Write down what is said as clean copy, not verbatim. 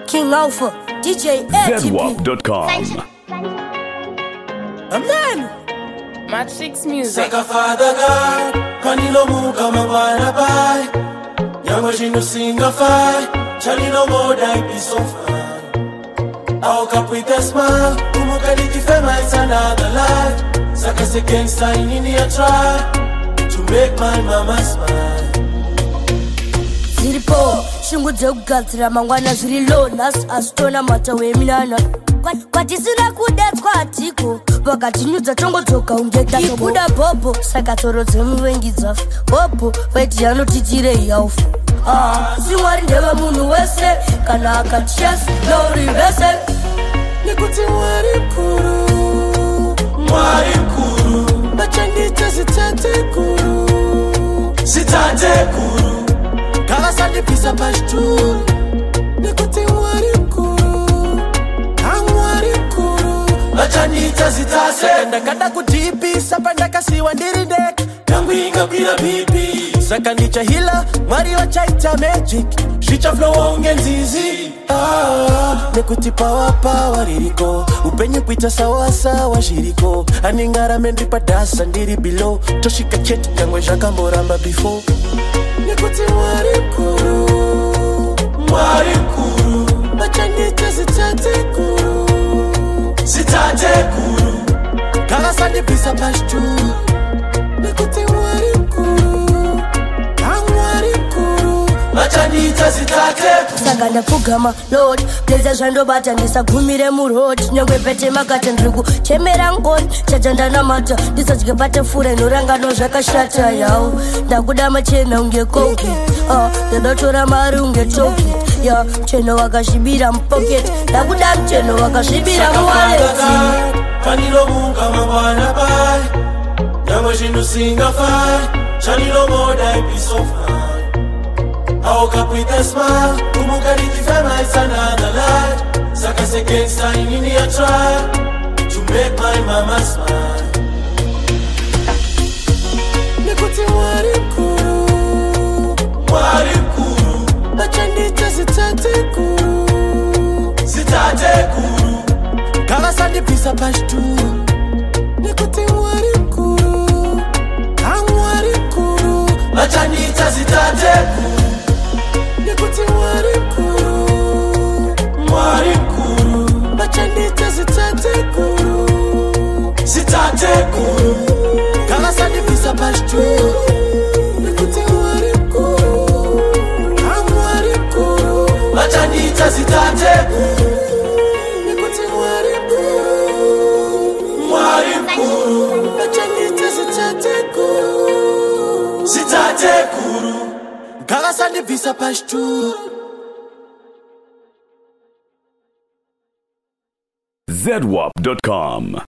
King Alpha, DJ ZWAP.com. Amen. Matrix Music. Saka Father God, Kanilo Muka Mabana Bai. Yamajino Singa Fai, Chanino Moda be so fine. I woke up with a smile, Umuka Fema, it's another life. Saka se gangsta in a try to make my mama smile. Ziripo, shungu dzekugadzira mangwana zviri low nhasi asitona mata weminana kwatisina kudetswa atiko vakatinyudza tongodzoka ungeta ikuda bhobho saka tsoro dzemuvengi dzafa bhobho vaiti yanotitirei yaufa simwari ndeva munhu wese kana akatiyasi nauri vese nekuti mwari mkuru vachandita zitate kuru Kala sandi pisa pashtu nekuti mwari mkuru vachandita zitase ndakada kutipisa pandakasiwa ndiri ndeka yangu ingapira pipi saka ndichahila mwari wachaita magic zvichaflowa unge nzizi nekuti pawa ririko upenyu kuita sawasawa zviriko anengarame ndiri padhasa ndiri below tosvika chete kamwe zvakamboramba before nekuti mwari mkuru vachandita zitate kuru kala sandipisa pashtu nekuti mwari mkuru vachandita zitate saka ndapfugama lord bleza zvandobata ndisagumire murod nyangwe pete makata ndiri kuchemera ngoni chajandanamata ndisadye patefura inorangano zvakashata yawo ndakuda machena unge koke ndandatora mari unge toke ya mcheno wakasvibira mupoket ndakuda mcheno wakasvibira muwaleti Kanilomuka mabana bai nyangwe zvinhu singafai chanilomoda ipiso fine I woke up with a smile, Umuka Fema, it's another life. Saka se gangsta in a try to make my mama smile. Nekuti mwari mkuru vachandita zitate kuru kala sandipisa pashtu nekuti mwari mkuru vachandita zitate kuru nekuti mwari mkuru vachandita zitate kuru kala sandipisa pashtu nekuti mwari mkuru vachandita zitate nekuti mwari mkuru vachandita zitate kuru kala sandipisa pashtu ZWAP.com.